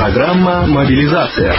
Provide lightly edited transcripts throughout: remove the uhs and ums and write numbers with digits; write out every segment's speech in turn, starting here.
Программа «Мобилизация».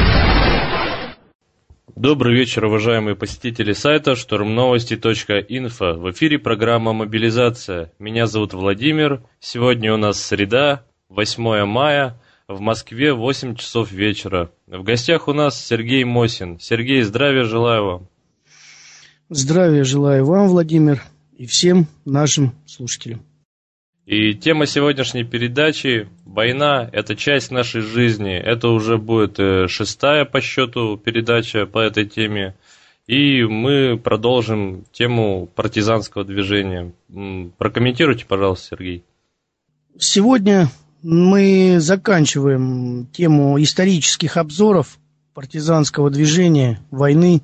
Добрый вечер, уважаемые посетители сайта штормновости.инфо. В эфире программа «Мобилизация». Меня зовут Владимир. Сегодня у нас среда, 8 мая. В Москве 8 часов вечера. В гостях у нас Сергей Мосин. Сергей, здравия желаю вам. Здравия желаю вам, Владимир, и всем нашим слушателям. И тема сегодняшней передачи – война – это часть нашей жизни. Это уже будет 6-я по счету передача по этой теме. И мы продолжим тему партизанского движения. Прокомментируйте, пожалуйста, Сергей. Сегодня мы заканчиваем тему исторических обзоров партизанского движения войны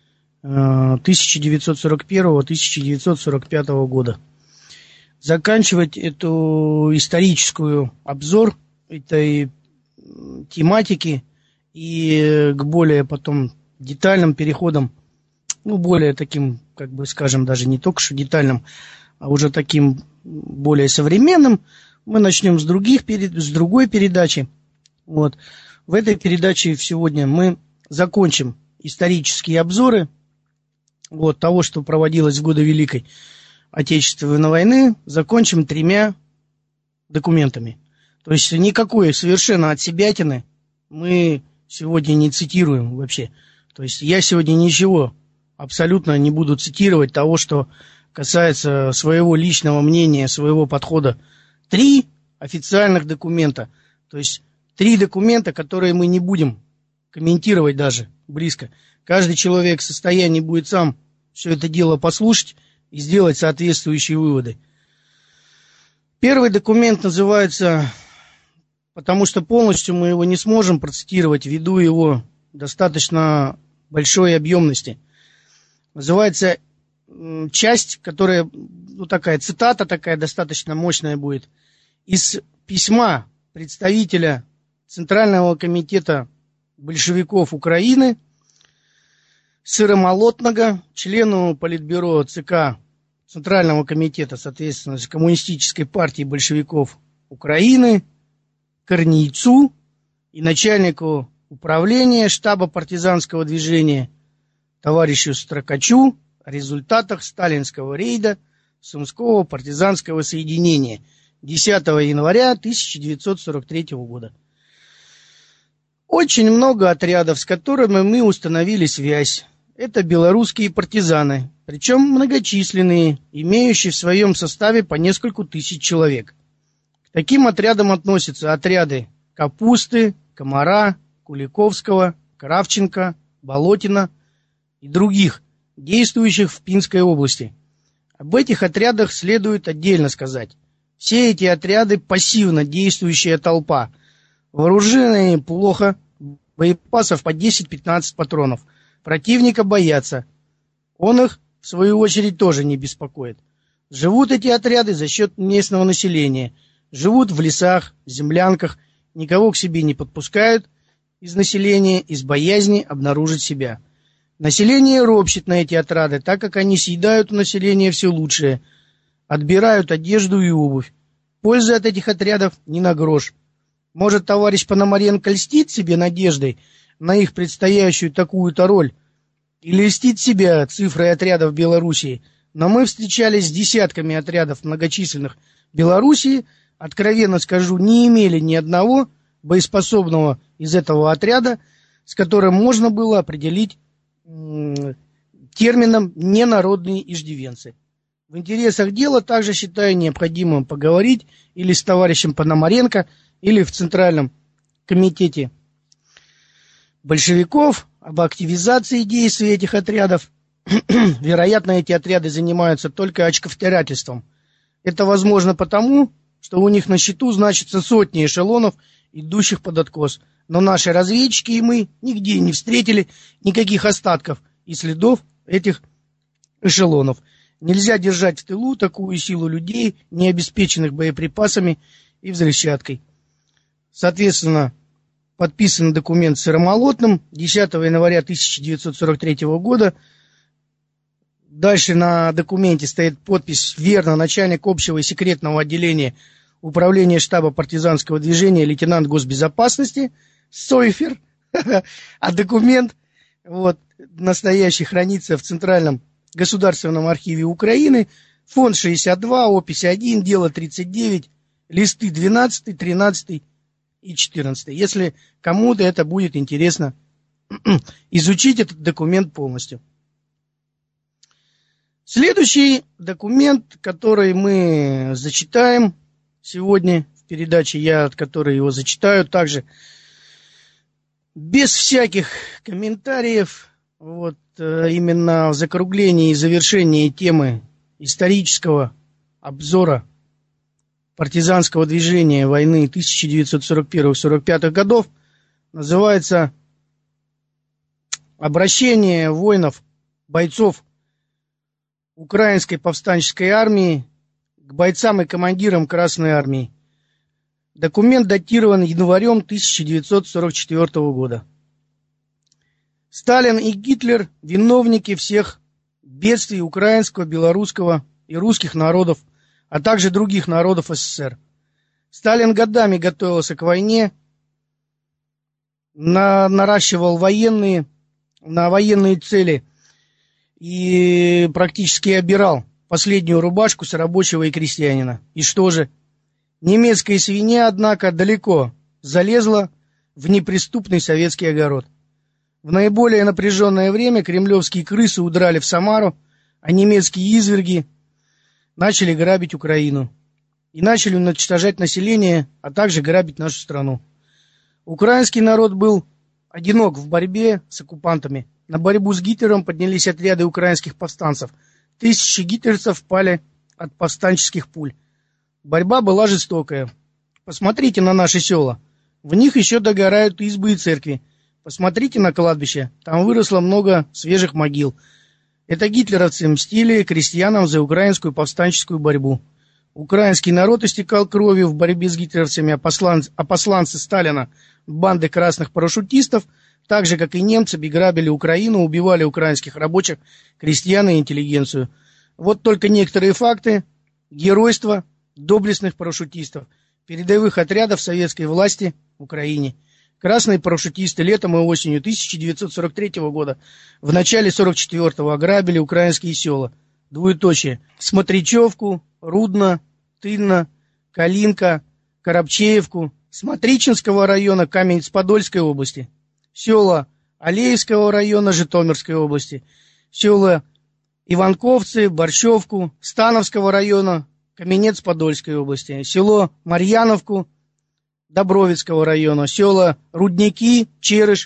1941-1945 года. Заканчивать эту историческую обзор этой тематики и к более потом детальным переходам, более таким, скажем, даже не только что детальным, а уже таким более современным, мы начнем с другой передачи. В этой передаче сегодня мы закончим исторические обзоры того, что проводилось в годы Великой Отечественной войны, закончим 3 документами. То есть никакой совершенно отсебятины мы сегодня не цитируем вообще. То есть я сегодня ничего абсолютно не буду цитировать того, что касается своего личного мнения, своего подхода. 3 официальных документа. То есть 3 документа, которые мы не будем комментировать даже близко. Каждый человек в состоянии будет сам все это дело послушать и сделать соответствующие выводы. Первый документ называется, потому что полностью мы его не сможем процитировать ввиду его достаточно большой объемности. Называется часть, которая, такая цитата, такая достаточно мощная будет, из письма представителя Центрального комитета большевиков Украины Сыромолотного, члену Политбюро ЦК Центрального комитета, соответственно, Коммунистической партии большевиков Украины, Корнейцу и начальнику управления штаба партизанского движения товарищу Строкачу о результатах сталинского рейда Сумского партизанского соединения 10 января 1943 года. Очень много отрядов, с которыми мы установили связь. Это белорусские партизаны, причем многочисленные, имеющие в своем составе по нескольку тысяч человек. К таким отрядам относятся отряды Капусты, Комара, Куликовского, Кравченко, Болотина и других, действующих в Пинской области. Об этих отрядах следует отдельно сказать. Все эти отряды пассивно действующая толпа, вооруженные плохо, боеприпасов по 10-15 патронов. Противника боятся. Он их, в свою очередь, тоже не беспокоит. Живут эти отряды за счет местного населения. Живут в лесах, землянках, никого к себе не подпускают из населения, из боязни обнаружить себя. Население ропщет на эти отряды, так как они съедают у населения все лучшее, отбирают одежду и обувь. Пользы от этих отрядов ни на грош. Может, товарищ Пономаренко льстит себе надеждой на их предстоящую такую-то роль или льстит себя цифрой отрядов Белоруссии, но мы встречались с десятками отрядов многочисленных Белоруссии, откровенно скажу, не имели ни одного боеспособного из этого отряда, с которым можно было определить термином «ненародные иждивенцы». В интересах дела также считаю необходимым поговорить или с товарищем Пономаренко, или в Центральном комитете большевиков об активизации действий этих отрядов. Вероятно, эти отряды занимаются только очковтирательством. Это возможно потому, что у них на счету значится сотни эшелонов, идущих под откос. Но наши разведчики и мы нигде не встретили никаких остатков и следов этих эшелонов. Нельзя держать в тылу такую силу людей, не обеспеченных боеприпасами и взрывчаткой. Соответственно, подписан документ Сыромолотным 10 января 1943 года. Дальше на документе стоит подпись верно начальник общего и секретного отделения Управления штаба партизанского движения лейтенант госбезопасности Сойфер. А документ настоящий хранится в Центральном государственном архиве Украины. Фонд 62, опись 1, дело 39, листы 12, 13 и 14. Если кому-то это будет интересно, изучить этот документ полностью. Следующий документ, который мы зачитаем сегодня в передаче, который его зачитаю также без всяких комментариев, именно в закруглении и завершении темы исторического обзора партизанского движения войны 1941-1945 годов, называется «Обращение воинов, бойцов Украинской повстанческой армии к бойцам и командирам Красной армии». Документ датирован январем 1944 года. Сталин и Гитлер – виновники всех бедствий украинского, белорусского и русских народов, а также других народов СССР. Сталин годами готовился к войне, наращивал на военные цели и практически обирал последнюю рубашку с рабочего и крестьянина. И что же? Немецкая свинья, однако, далеко залезла в неприступный советский огород. В наиболее напряженное время кремлевские крысы удрали в Самару, а немецкие изверги начали грабить Украину и начали уничтожать население, а также грабить нашу страну. Украинский народ был одинок в борьбе с оккупантами. На борьбу с Гитлером поднялись отряды украинских повстанцев. Тысячи гитлеровцев пали от повстанческих пуль. Борьба была жестокая. Посмотрите на наши села. В них еще догорают избы и церкви. Посмотрите на кладбище. Там выросло много свежих могил. Это гитлеровцы мстили крестьянам за украинскую повстанческую борьбу. Украинский народ истекал кровью в борьбе с гитлеровцами, а посланцы Сталина, банды красных парашютистов, так же, как и немцы, грабили Украину, убивали украинских рабочих, крестьян и интеллигенцию. Вот только некоторые факты геройства доблестных парашютистов, передовых отрядов советской власти в Украине. Красные парашютисты летом и осенью 1943 года, в начале 1944 ограбили украинские села. Двоеточие. Смотричевку, Рудно, Тыльно, Калинка, Коробчеевку, Смотричинского района Каменец-Подольской области, села Алеевского района Житомирской области, села Иванковцы, Борщевку, Становского района Каменец-Подольской области, село Марьяновку Добровицкого района, села Рудники, Черыш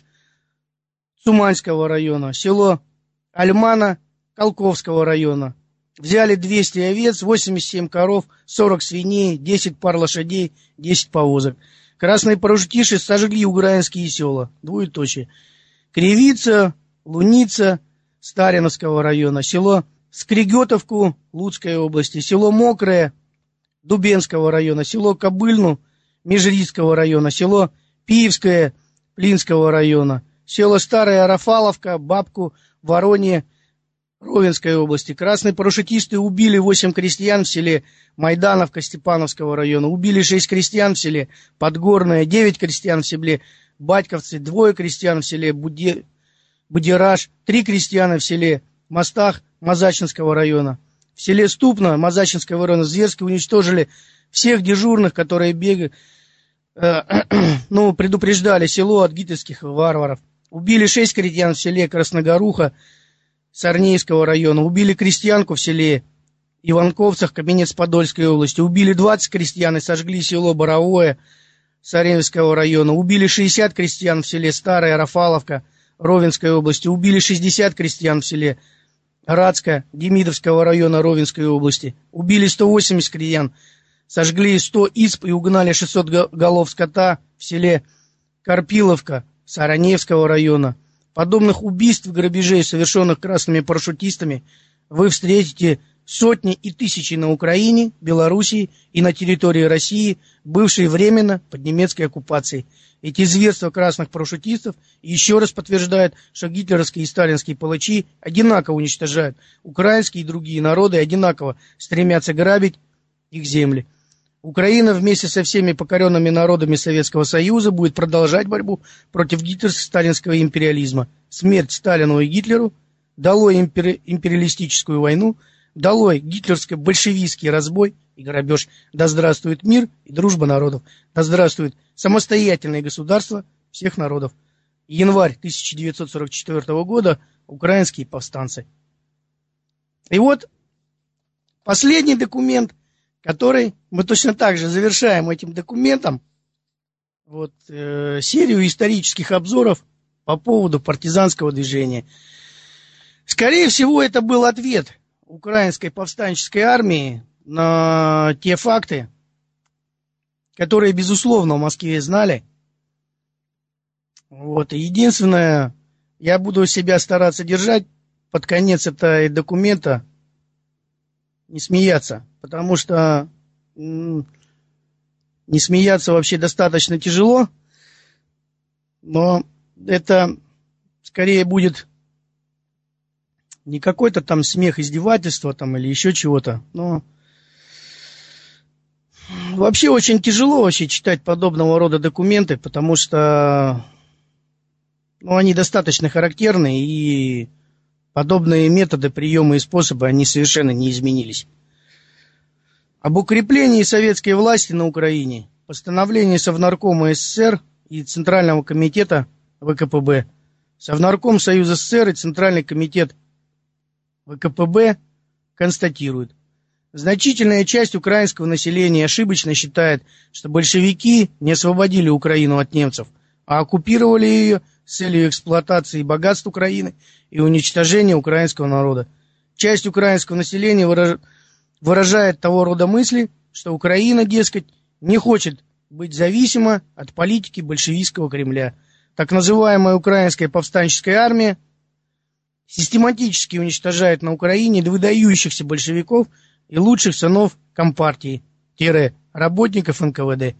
Цуманского района, село Альмана Колковского района. Взяли 200 овец, 87 коров, 40 свиней, 10 пар лошадей, 10 повозок. Красные парашютисты сожгли украинские села. Двоеточие. Кривица, Луница Стариновского района, село Скригетовку Луцкой области, село Мокрое Дубенского района, село Кобыльну Межрицкого района, село Пиевское Плинского района, село Старая Рафаловка, Бабку, Воронье Ровенской области. Красные парашютисты убили 8 крестьян в селе Майдановка Степановского района, убили 6 крестьян в селе Подгорное, 9 крестьян в селе Батьковцы, 2 крестьян в селе Будираж, 3 крестьяна в селе Мостах Мазачинского района. В селе Ступно Мазачинского района зверски уничтожили всех дежурных, которые предупреждали село от гитлеровских варваров. Убили 6 крестьян в селе Красногоруха Сарнейского района. Убили крестьянку в селе Иванковцах Каменец-Подольской области. Убили 20 крестьян и сожгли село Боровое Сарнейского района. Убили 60 крестьян в селе Старая Рафаловка Ровенской области. Убили 60 крестьян в селе Радска Демидовского района Ровенской области. Убили 180 крестьян, сожгли 100 изб и угнали 600 голов скота в селе Карпиловка Сараневского района. Подобных убийств и грабежей, совершенных красными парашютистами, вы встретите сотни и тысячи на Украине, Белоруссии и на территории России, бывшей временно под немецкой оккупацией. Эти зверства красных парашютистов еще раз подтверждают, что гитлеровские и сталинские палачи одинаково уничтожают украинские и другие народы, одинаково стремятся грабить их земли. Украина вместе со всеми покоренными народами Советского Союза будет продолжать борьбу против гитлеро-сталинского империализма. Смерть Сталину и Гитлеру, долой империалистическую войну, долой гитлеровско-большевистский разбой и грабеж. Да здравствует мир и дружба народов. Да здравствует самостоятельное государство всех народов. Январь 1944 года. Украинские повстанцы. И вот последний документ, который мы точно так же завершаем этим документом. Вот серию исторических обзоров по поводу партизанского движения. Скорее всего, это был ответ украинской повстанческой армии на те факты, которые, безусловно, в Москве знали. Вот. И единственное, я буду себя стараться держать под конец этого документа, не смеяться, потому что не смеяться вообще достаточно тяжело, но это скорее будет не какой-то там смех, издевательство там или еще чего-то, но вообще очень тяжело вообще читать подобного рода документы, потому что они достаточно характерны, и подобные методы, приемы и способы, они совершенно не изменились. Об укреплении советской власти на Украине. Постановление Совнаркома СССР и Центрального комитета ВКПБ. Совнарком Союза СССР и Центральный комитет ВКПБ констатируют. Значительная часть украинского населения ошибочно считает, что большевики не освободили Украину от немцев, а оккупировали ее с целью эксплуатации богатств Украины и уничтожения украинского народа. Часть украинского населения выражает того рода мысли, что Украина, дескать, не хочет быть зависима от политики большевистского Кремля. Так называемая украинская повстанческая армия систематически уничтожает на Украине выдающихся большевиков и лучших сынов Компартии, работников НКВД.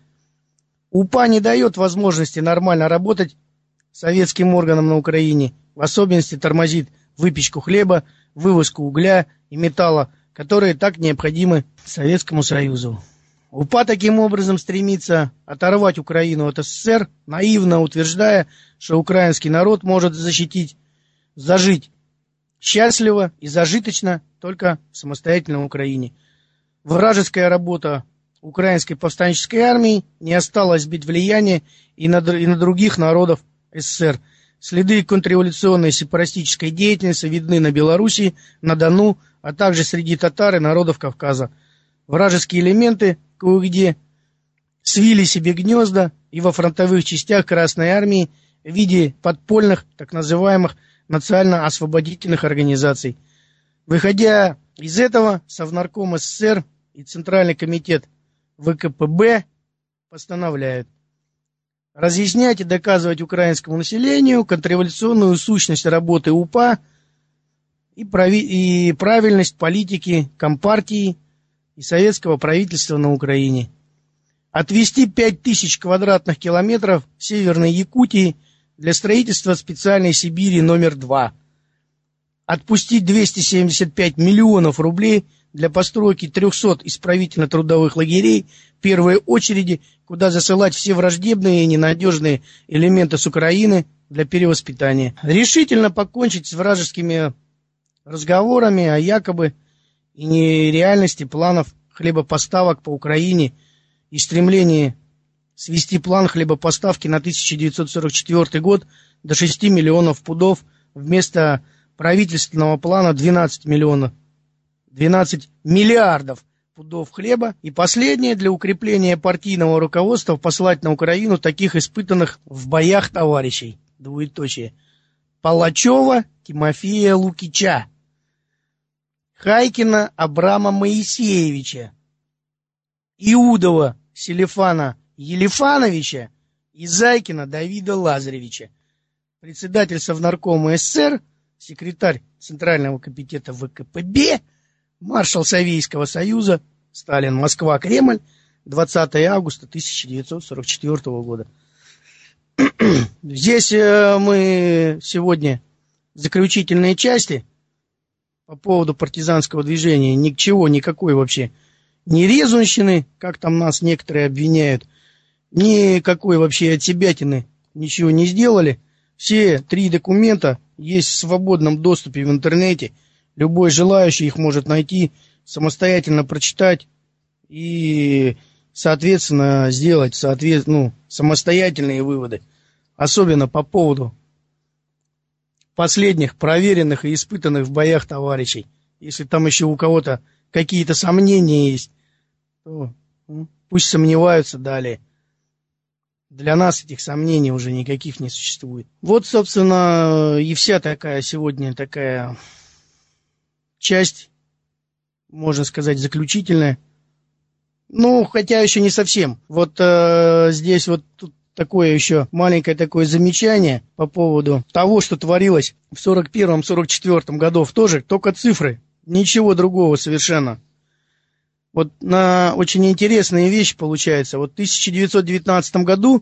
УПА не дает возможности нормально работать советским органам на Украине, в особенности тормозит выпечку хлеба, вывозку угля и металла, которые так необходимы Советскому Союзу. УПА таким образом стремится оторвать Украину от СССР, наивно утверждая, что украинский народ может зажить счастливо и зажиточно только в самостоятельной Украине. Вражеская работа украинской повстанческой армии не осталась без влияния и на других народов СССР. Следы контрреволюционной сепаратистической деятельности видны на Белоруссии, на Дону, а также среди татар и народов Кавказа. Вражеские элементы кое-где свили себе гнезда и во фронтовых частях Красной Армии в виде подпольных, так называемых, национально-освободительных организаций. Выходя из этого, Совнарком СССР и Центральный комитет ВКПБ постановляют разъяснять и доказывать украинскому населению контрреволюционную сущность работы УПА и правильность политики Компартии и советского правительства на Украине. Отвести 5000 квадратных километров Северной Якутии для строительства специальной Сибири номер 2. Отпустить 275 миллионов рублей для постройки 300 исправительно-трудовых лагерей в первой очереди, куда засылать все враждебные и ненадежные элементы с Украины для перевоспитания. Решительно покончить с вражескими разговорами о якобы и нереальности планов хлебопоставок по Украине и стремлении свести план хлебопоставки на 1944 год до 6 миллионов пудов вместо правительственного плана 12 миллиардов пудов хлеба. И последнее, для укрепления партийного руководства послать на Украину таких испытанных в боях товарищей. Двоеточие. Палачева Тимофея Лукича, Хайкина Абрама Моисеевича, Иудова Селифана Елифановича и Зайкина Давида Лазаревича. Председатель Совнаркома СССР, секретарь Центрального комитета ВКПБ, маршал Советского Союза Сталин. Москва, Кремль, 20 августа 1944 года. Здесь мы сегодня в заключительной части по поводу партизанского движения никакой вообще ни резунщины, как там нас некоторые обвиняют, никакой вообще отсебятины ничего не сделали. Все 3 документа есть в свободном доступе в интернете. Любой желающий их может найти, самостоятельно прочитать и, соответственно, сделать самостоятельные выводы. Особенно по поводу последних проверенных и испытанных в боях товарищей. Если там еще у кого-то какие-то сомнения есть, то пусть сомневаются далее. Для нас этих сомнений уже никаких не существует. Вот, собственно, и вся сегодня такая часть, можно сказать, заключительная. Хотя еще не совсем. Вот здесь вот тут такое еще маленькое такое замечание по поводу того, что творилось в 41-44 годов. Тоже только цифры, ничего другого совершенно. Вот очень интересная вещь получается. Вот в 1919 году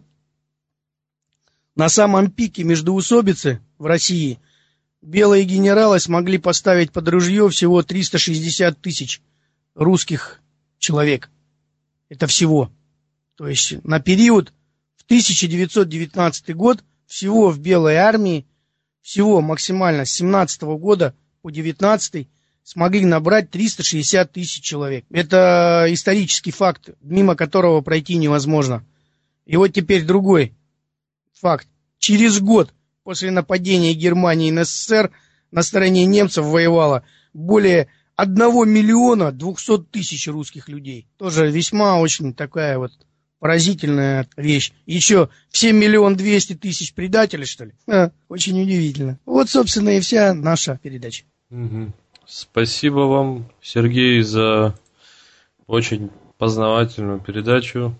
на самом пике междоусобицы в России белые генералы смогли поставить под ружье всего 360 тысяч русских человек. Это всего. То есть на период в 1919 год всего в белой армии, всего максимально с 17 года по 19 смогли набрать 360 тысяч человек. Это исторический факт, мимо которого пройти невозможно. И вот теперь другой факт. Через год после нападения Германии на СССР на стороне немцев воевало более 1 миллиона 200 тысяч русских людей. Тоже весьма очень такая вот поразительная вещь. Еще все 1 200 000 предателей, что ли? Очень удивительно. Вот, собственно, и вся наша передача. Угу. Спасибо вам, Сергей, за очень познавательную передачу.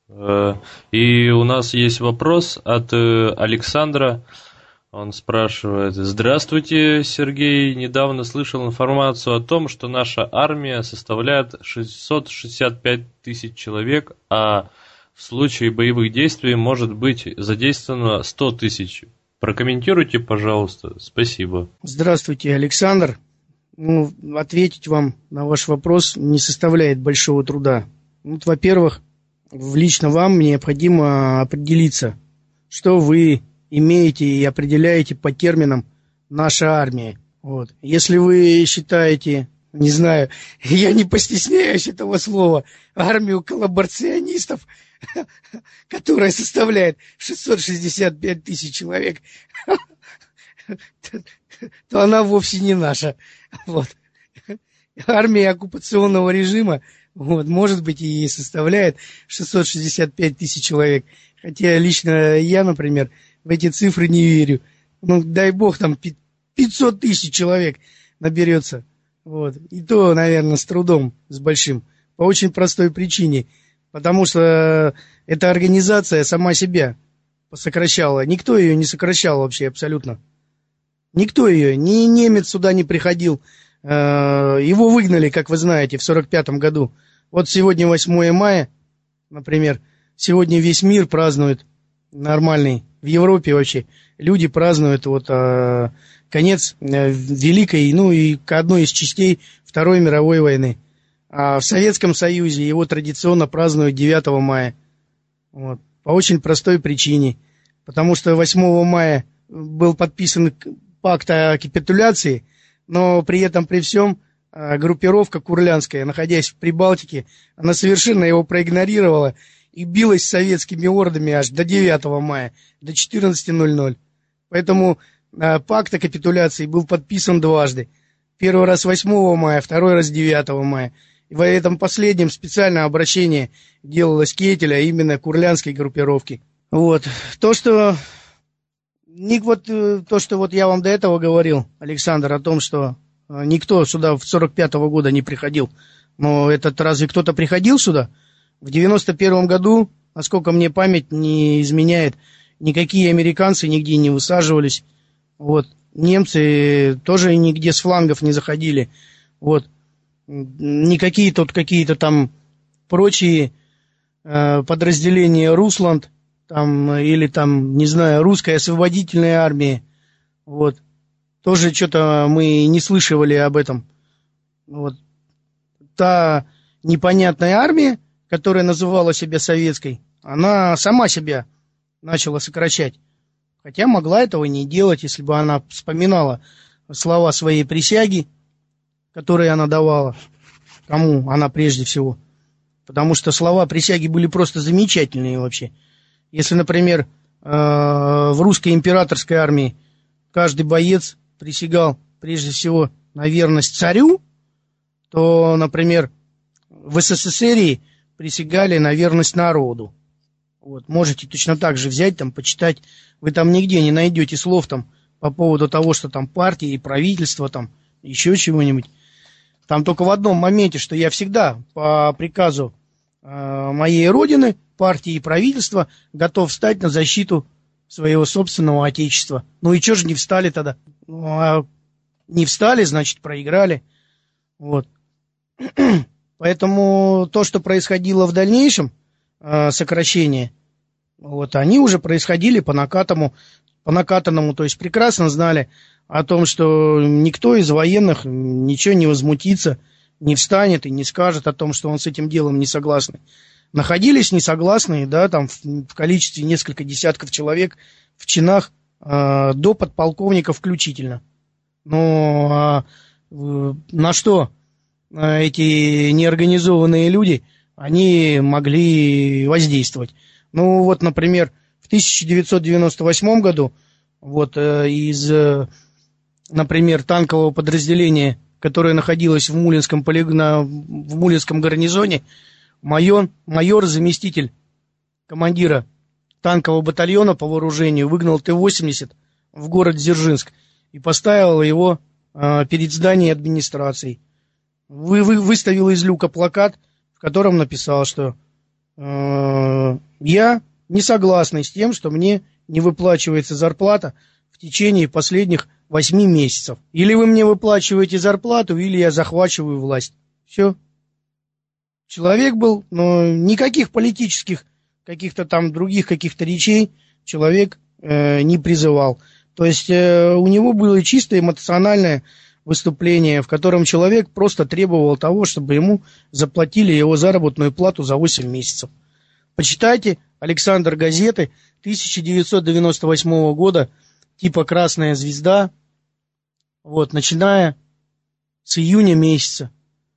И у нас есть вопрос от Александра. Он спрашивает: здравствуйте, Сергей. Недавно слышал информацию о том, что наша армия составляет 665 тысяч человек, а в случае боевых действий может быть задействовано 100 тысяч. Прокомментируйте, пожалуйста. Спасибо. Здравствуйте, Александр. Ответить вам на ваш вопрос не составляет большого труда. Во-первых, лично вам необходимо определиться, что вы имеете и определяете по терминам «наша армия». Вот. Если вы считаете, не знаю, я не постесняюсь этого слова, армию коллаборационистов, которая составляет 665 тысяч человек, то она вовсе не наша. Вот. Армия оккупационного режима, может быть, и составляет 665 тысяч человек. Хотя лично я, например, в эти цифры не верю. Дай бог, там 500 тысяч человек наберется. Вот. И то, наверное, с трудом, с большим. По очень простой причине. Потому что эта организация сама себя сокращала. Никто ее не сокращал вообще абсолютно. Никто ее, ни немец сюда не приходил. Его выгнали, как вы знаете, в 1945 году. Вот сегодня 8 мая, например, сегодня весь мир празднует нормальный, в Европе вообще, люди празднуют конец великой, и одной из частей Второй мировой войны. А в Советском Союзе его традиционно празднуют 9 мая. Вот. По очень простой причине. Потому что 8 мая был подписан пакт о капитуляции, но при этом, при всем, группировка курлянская, находясь в Прибалтике, она совершенно его проигнорировала и билась с советскими ордами аж до 9 мая, до 14:00. Поэтому пакт о капитуляции был подписан дважды. Первый раз 8 мая, второй раз 9 мая. И в этом последнем специальное обращение делалось Кетеля именно курлянской группировки. Вот. То, что я вам до этого говорил, Александр, о том, что никто сюда в 45-го года не приходил. Но разве кто-то приходил сюда? В 91-м году, насколько мне память не изменяет, никакие американцы нигде не высаживались. Вот. Немцы тоже нигде с флангов не заходили. Вот. Никакие тут какие-то там прочие подразделения Русланд или не знаю, русская освободительная армия. Вот. Тоже что-то мы не слышали об этом. Вот. Та непонятная армия, которая называла себя советской, она сама себя начала сокращать. Хотя могла этого не делать, если бы она вспоминала слова своей присяги, которые она давала. Кому она прежде всего. Потому что слова присяги были просто замечательные вообще. Если, например, в русской императорской армии каждый боец присягал прежде всего на верность царю, то, например, в СССР присягали на верность народу. Вот, можете точно так же взять, там, почитать. Вы там нигде не найдете слов там по поводу того, что там партия и правительство, там, еще чего-нибудь. Там только в одном моменте, что я всегда по приказу моей родины, партии и правительства готов встать на защиту своего собственного отечества. Ну и что же не встали тогда? Ну, а не встали, значит, проиграли. Вот. Поэтому то, что происходило в дальнейшем, сокращение, вот, они уже происходили по накатанному, то есть прекрасно знали о том, что никто из военных ничего не возмутится, не встанет и не скажет о том, что он с этим делом не согласен. Находились несогласные, да, там в количестве несколько десятков человек в чинах до подполковника включительно. Но на что эти неорганизованные люди, они могли воздействовать? Ну вот, например, в 1998 году вот из, например, танкового подразделения, которое находилось в Мулинском гарнизоне, майор-заместитель командира танкового батальона по вооружению выгнал Т-80 в город Дзержинск и поставил его перед зданием администрации. Выставил из люка плакат, в котором написал, что я не согласен с тем, что мне не выплачивается зарплата в течение последних 8 месяцев. Или вы мне выплачиваете зарплату, или я захватываю власть. Все. Человек был, но никаких политических, каких-то там других каких-то речей человек не призывал. То есть у него было чисто эмоциональное выступление, в котором человек просто требовал того, чтобы ему заплатили его заработную плату за 8 месяцев. Почитайте Александр газеты 1998 года, типа «Красная звезда», вот, начиная с июня месяца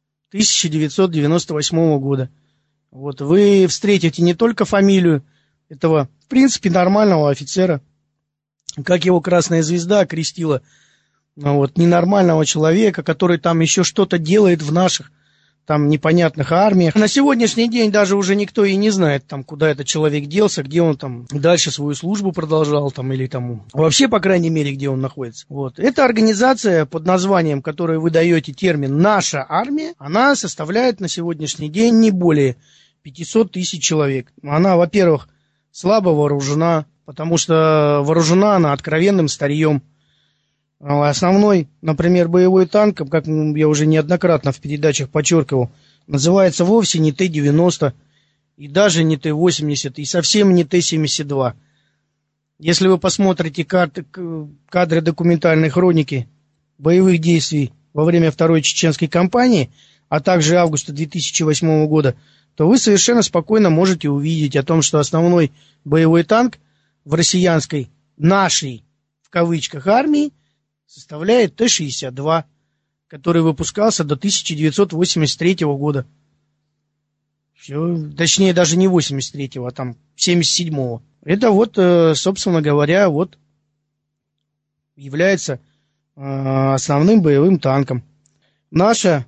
1998 года. Вот, вы встретите не только фамилию этого, в принципе, нормального офицера, как его «Красная звезда» окрестила, вот, ненормального человека, который там еще что-то делает в наших там непонятных армиях. На сегодняшний день даже уже никто и не знает, там, куда этот человек делся, где он там дальше свою службу продолжал, там, или там вообще, по крайней мере, где он находится. Вот. Эта организация под названием, которой вы даете термин «Наша армия», она составляет на сегодняшний день не более 500 тысяч человек. Она, во-первых, слабо вооружена, потому что вооружена она откровенным старьем. Основной, например, боевой танк, как я уже неоднократно в передачах подчеркивал, называется вовсе не Т-90, и даже не Т-80, и совсем не Т-72. Если вы посмотрите кадры документальной хроники боевых действий во время Второй Чеченской кампании, а также августа 2008 года, то вы совершенно спокойно можете увидеть о том, что основной боевой танк в россиянской, нашей, в кавычках, армии составляет Т-62, который выпускался до 1983 года. Все, точнее, даже не 83-го, а там 77-го. Это вот, собственно говоря, вот является основным боевым танком. Наша,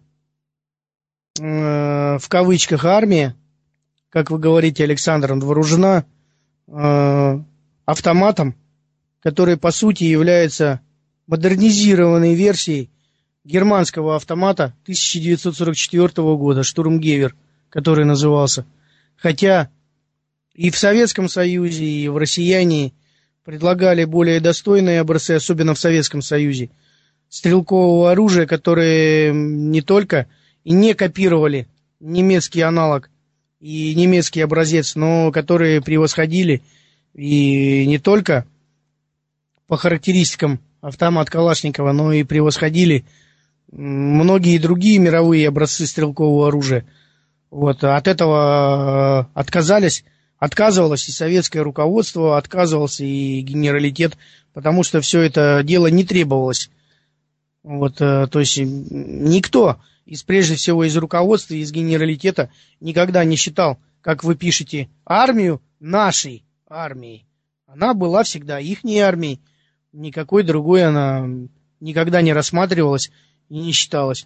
в кавычках, армия, как вы говорите, Александр, вооружена автоматом, который, по сути, является модернизированной версией германского автомата 1944 года, штурмгевер, который назывался. Хотя и в Советском Союзе, и в россияне предлагали более достойные образцы, особенно в Советском Союзе, стрелкового оружия, которые не только и не копировали немецкий аналог и немецкий образец, но которые превосходили и не только по характеристикам автомат Калашникова, но и превосходили многие другие мировые образцы стрелкового оружия. Вот, от этого отказывалось и советское руководство, отказывался и генералитет, потому что все это дело не требовалось. Вот, то есть никто, прежде всего из руководства, из генералитета, никогда не считал, как вы пишете, армию нашей армией. Она была всегда ихней армией, никакой другой она никогда не рассматривалась и не считалась.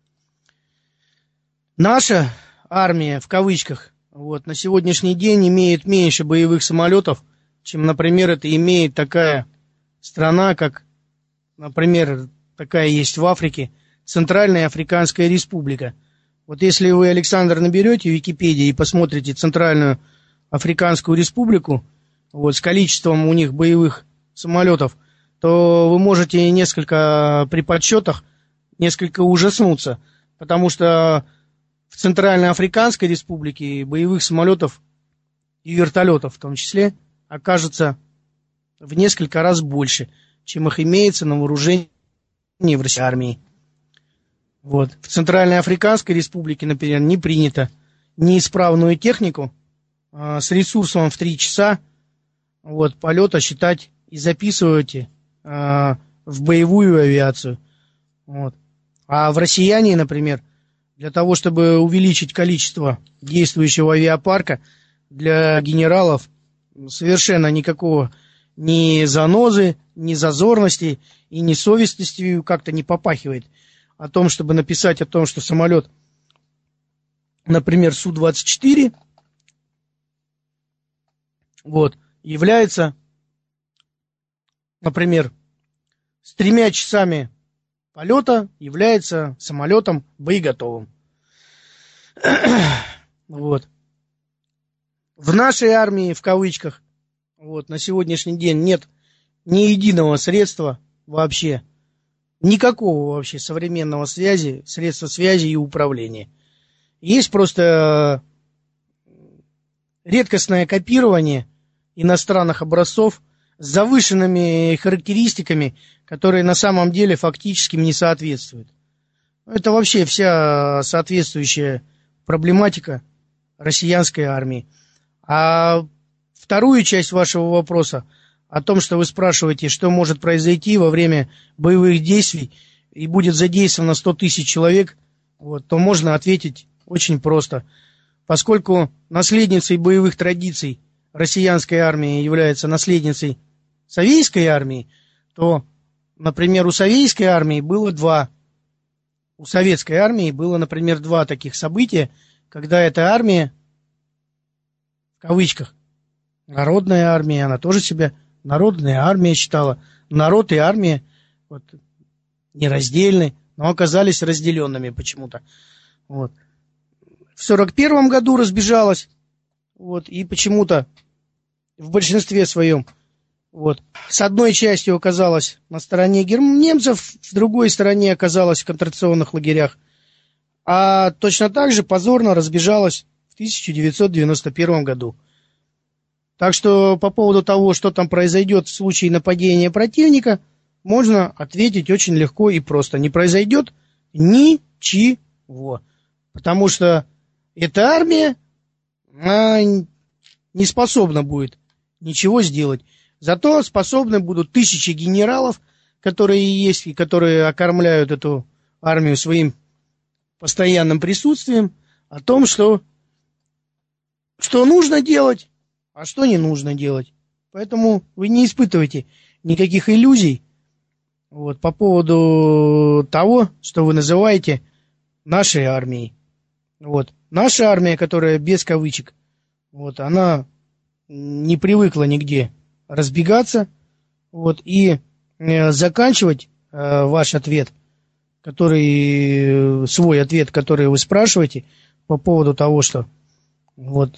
Наша армия, в кавычках, вот, на сегодняшний день имеет меньше боевых самолетов, чем, например, это имеет такая страна, как, например, такая есть в Африке, Центральная Африканская Республика. Вот если вы, Александр, наберете в Википедии и посмотрите Центральную Африканскую Республику, вот, с количеством у них боевых самолетов, то вы можете при подсчетах несколько ужаснуться, потому что в Центральной Африканской Республике боевых самолетов и вертолетов в том числе окажется в несколько раз больше, чем их имеется на вооружении в российской армии. Вот. В Центральной Африканской Республике, например, не принято неисправную технику с ресурсом в 3 часа вот, полета считать и записывать в боевую авиацию. Вот. А в россияне, например, для того, чтобы увеличить количество действующего авиапарка, для генералов совершенно никакого ни занозы, ни зазорности и ни совестности как-то не попахивает о том, чтобы написать о том, что самолет, например, Су-24, вот, является, например, с 3 часами полета является самолетом боеготовым. Вот. В нашей армии, в кавычках, вот, на сегодняшний день нет ни единого средства вообще, никакого вообще современного средства связи и управления. Есть просто редкостное копирование иностранных образцов с завышенными характеристиками, которые на самом деле фактически не соответствуют. Это вообще вся соответствующая проблематика россиянской армии. А вторую часть вашего вопроса о том, что вы спрашиваете, что может произойти во время боевых действий и будет задействовано 100 тысяч человек, вот, то можно ответить очень просто. Поскольку наследницей боевых традиций россиянской армии является наследницей советской армии, то, например, у советской армии было например, два таких события, когда эта армия, в кавычках, народная армия, она тоже себя народная армия считала, народ и армия вот, нераздельны, но оказались разделенными почему-то. Вот. В 1941 году разбежалась, вот, и почему-то в большинстве своем вот, с одной частью оказалась на стороне немцев, в другой стороне оказалась в концентрационных лагерях, а точно так же позорно разбежалась в 1991 году. Так что по поводу того, что там произойдет в случае нападения противника, можно ответить очень легко и просто. Не произойдет ничего. Потому что эта армия не способна будет ничего сделать. Зато способны будут тысячи генералов, которые есть и которые окормляют эту армию своим постоянным присутствием, о том, что нужно делать, а что не нужно делать. Поэтому вы не испытывайте никаких иллюзий вот, по поводу того, что вы называете нашей армией. Вот. Наша армия, которая без кавычек, вот, она не привыкла нигде разбегаться. Вот, и заканчивать ваш ответ, свой ответ, который вы спрашиваете по поводу того, что вот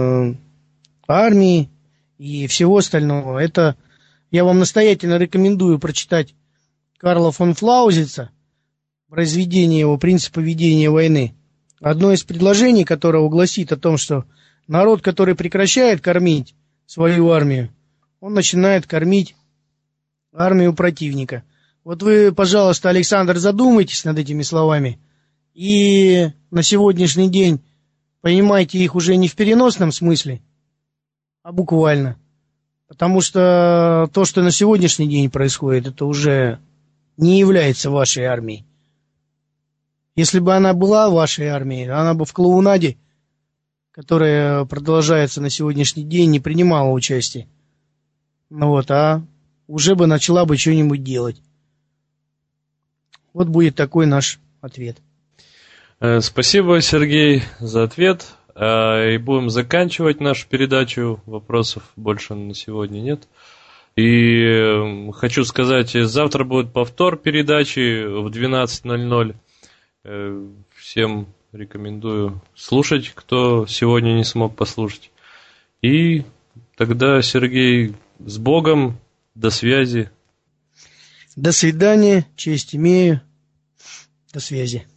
армии и всего остального, это я вам настоятельно рекомендую прочитать Карла фон Флаузица, произведение его «Принципы ведения войны». Одно из предложений, которого гласит о том, что народ, который прекращает кормить свою армию, он начинает кормить армию противника. Вот вы, пожалуйста, Александр, задумайтесь над этими словами и на сегодняшний день понимайте их уже не в переносном смысле, а буквально. Потому что то, что на сегодняшний день происходит, это уже не является вашей армией. Если бы она была вашей армией, она бы в клоунаде, которая продолжается на сегодняшний день, не принимала участия. А уже бы начала бы что-нибудь делать. Вот будет такой наш ответ. Спасибо, Сергей, за ответ. И будем заканчивать нашу передачу. Вопросов больше на сегодня нет. И хочу сказать, завтра будет повтор передачи в 12:00. Всем рекомендую слушать, кто сегодня не смог послушать. И тогда, Сергей, с Богом, до связи. До свидания, честь имею, до связи.